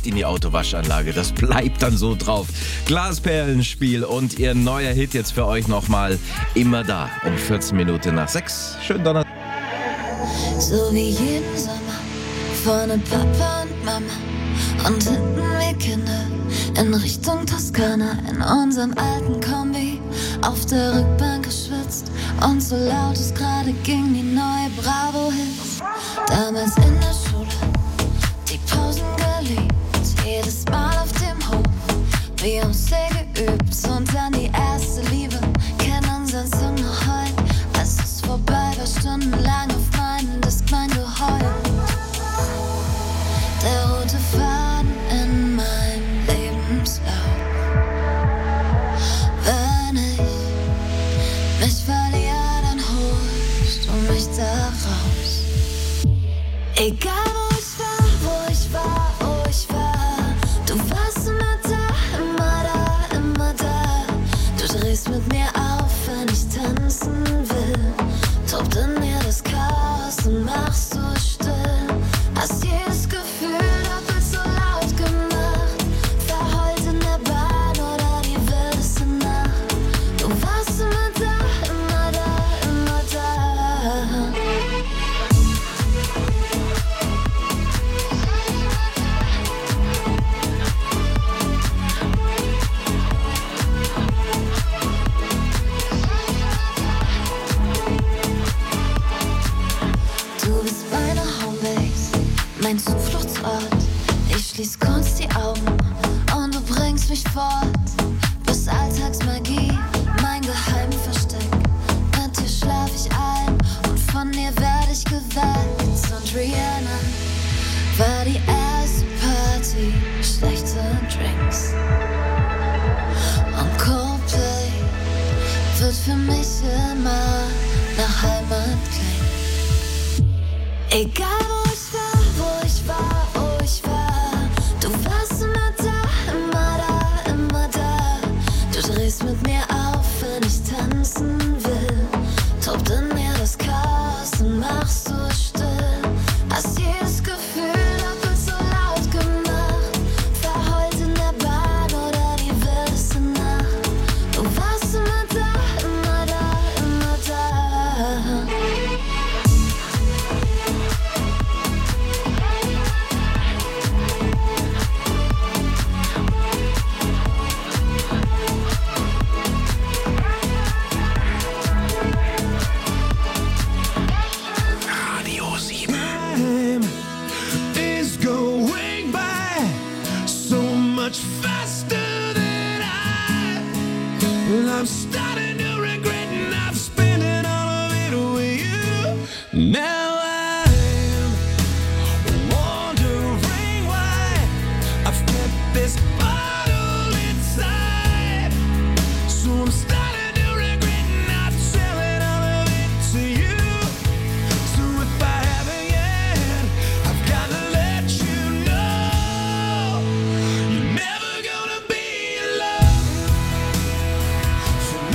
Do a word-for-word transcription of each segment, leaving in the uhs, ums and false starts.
in die Autowaschanlage. Das bleibt dann so drauf. Glasperlenspiel und ihr neuer Hit jetzt für euch nochmal. Immer da um vierzehn Minuten nach sechs. Schönen Donnerstag. So wie jeden Sommer, vorne Papa und Mama und hinten wir Kinder in Richtung Toskana. In unserem alten Kombi, auf der Rückbank geschwitzt und so laut es gerade ging, die neue Bravo-Hits. Damals in der Schule, die Pausen geliebt, jedes Mal auf dem Hof, wir haben sehr geübt und dann die erste Liebe, kennen unseren Song noch heut, als es vorbei war, stundenlang auf meinen Disk mein Geheul. Der rote Faden in meinem Lebenslauf. Wenn ich mich verliere, dann holst du mich da raus. Egal wo ich war, wo ich war, wo ich war, du warst immer da, immer da, immer da. Du drehst mit mir auf, wenn ich tanzen will. Tobt in mir das Chaos und machst du still. Hast jedes Gefühl doppelt so laut gemacht. Verheult in der Bahn oder die wildeste Nacht. Du warst immer da, immer da, immer da. Du bist meine Homebase, mein Zufluchtsort. Ich schließ kurz die Augen und du bringst mich fort. Bis Alltagsmagie, mein Geheimversteck. Mit dir schlaf ich ein und von dir werd ich geweckt. Und Rihanna war die erste Party, schlechte Drinks. Und Coldplay wird für mich immer nach Heimat klingen. Egal wo ich war, wo ich war, wo ich war, du warst immer da, immer da, immer da. Du drehst mit mir auf, wenn ich tanzen will. Tobt in mir das Chaos und machst du still. Hast jedes Gefühl doppelt so laut gemacht. Verheult in der Bahn oder die wildeste Nacht. Du warst immer da, immer da, immer da. Radio sieben. Time is going by so much faster than I. Well, I'm starting to regret not spending all of it with you. Now I'm wondering why I've kept this bottle inside. So I'm starting to regret not selling all of it to you. So if I haven't yet, I've gotta let you know you're never gonna be alone. So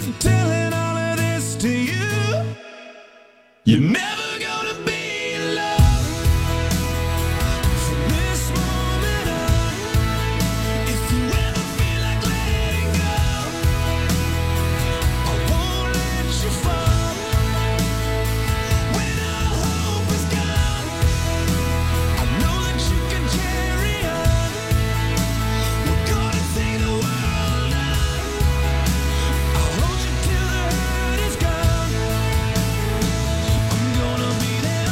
for telling all of this to you. You're never gonna be alone from this moment on. If you ever feel like letting go, I won't let you fall. When all hope is gone, I know that you can carry on. We're gonna take the world on. I'll hold you till the hurt is gone. I'm gonna be there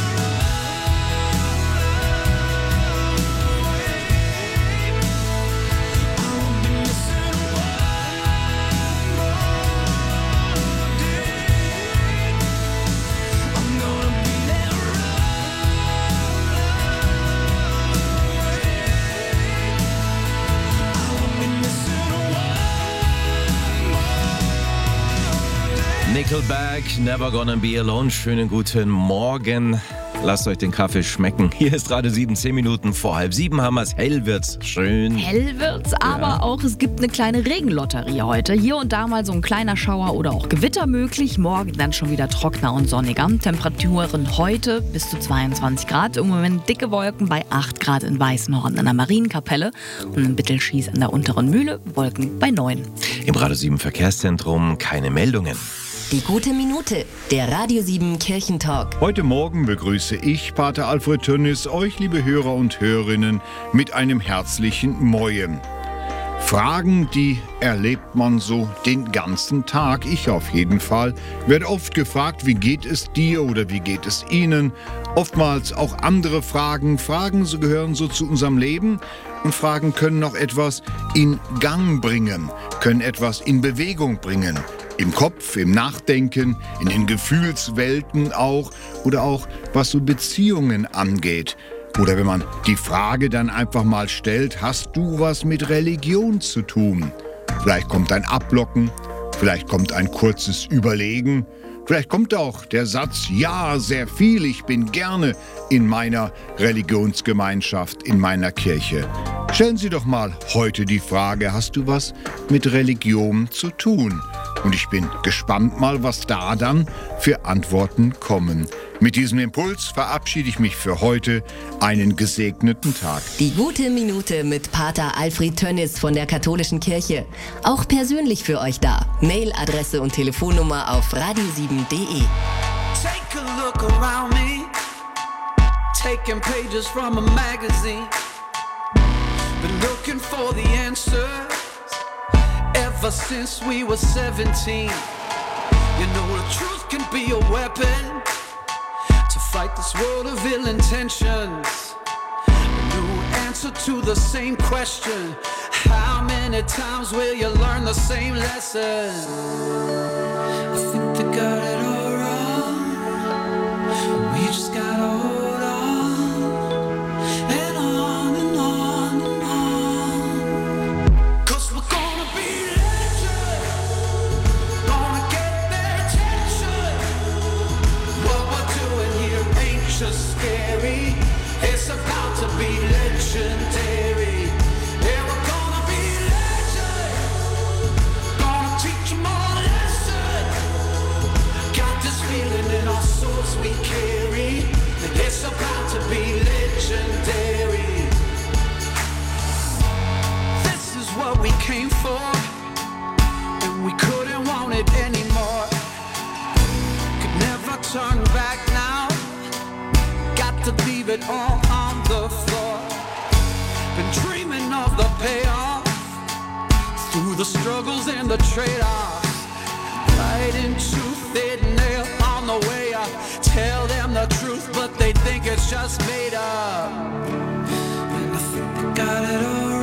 always. I won't be missing one more day. I'm gonna be there always. I won't be missing one more day. Nickelback, Never Gonna Be Alone. Schönen guten Morgen. Lasst euch den Kaffee schmecken. Hier ist gerade sieben, zehn Minuten vor halb sieben haben wir's. Hell wird's. Schön. Hell wird's, aber auch es gibt eine kleine Regenlotterie heute. Hier und da mal so ein kleiner Schauer oder auch Gewitter möglich. Morgen dann schon wieder trockener und sonniger. Temperaturen heute bis zu zweiundzwanzig Grad. Im Moment dicke Wolken bei acht Grad in Weißenhorn an der Marienkapelle. Und in Bittelschieß an der Unteren Mühle Wolken bei neun. Im Radio sieben Verkehrszentrum keine Meldungen. Die gute Minute, der Radio sieben Kirchentalk. Heute Morgen begrüße ich, Pater Alfred Tönnis, euch, liebe Hörer und Hörerinnen, mit einem herzlichen Moin. Fragen, die erlebt man so den ganzen Tag. Ich auf jeden Fall. Werde oft gefragt, wie geht es dir oder wie geht es Ihnen? Oftmals auch andere Fragen. Fragen so gehören so zu unserem Leben. Und Fragen können noch etwas in Gang bringen, können etwas in Bewegung bringen. Im Kopf, im Nachdenken, in den Gefühlswelten auch oder auch was so Beziehungen angeht. Oder wenn man die Frage dann einfach mal stellt, hast du was mit Religion zu tun? Vielleicht kommt ein Ablocken, vielleicht kommt ein kurzes Überlegen, vielleicht kommt auch der Satz, ja, sehr viel, ich bin gerne in meiner Religionsgemeinschaft, in meiner Kirche. Stellen Sie doch mal heute die Frage, hast du was mit Religion zu tun? Und ich bin gespannt mal, was da dann für Antworten kommen. Mit diesem Impuls verabschiede ich mich für heute. Einen gesegneten Tag. Die gute Minute mit Pater Alfred Tönnis von der Katholischen Kirche. Auch persönlich für euch da. Mailadresse und Telefonnummer auf radio sieben punkt de. Take a look around me, taking pages from a magazine. Been looking for the answers ever since we were seventeen. You know the truth can be a weapon to fight this world of ill intentions. A new answer to the same question. How many times will you learn the same lesson? I think they got it all wrong. We just gotta hold on and on and on and on. 'Cause we're gonna be legends, gonna get their attention. What we're doing here ain't just scary, it's about to be legendary. Yeah, we're gonna be legends, gonna teach them all a lesson. Got this feeling in our souls we carry, it's about to be legendary. This is what we came for, and we couldn't want it anymore. Could never turn back now, got to leave it all on the floor. Been dreaming of the payoff, through the struggles and the trade-offs. Fighting tooth and nail on the way up. Tell them the truth, but they think it's just made up. And I think they got it all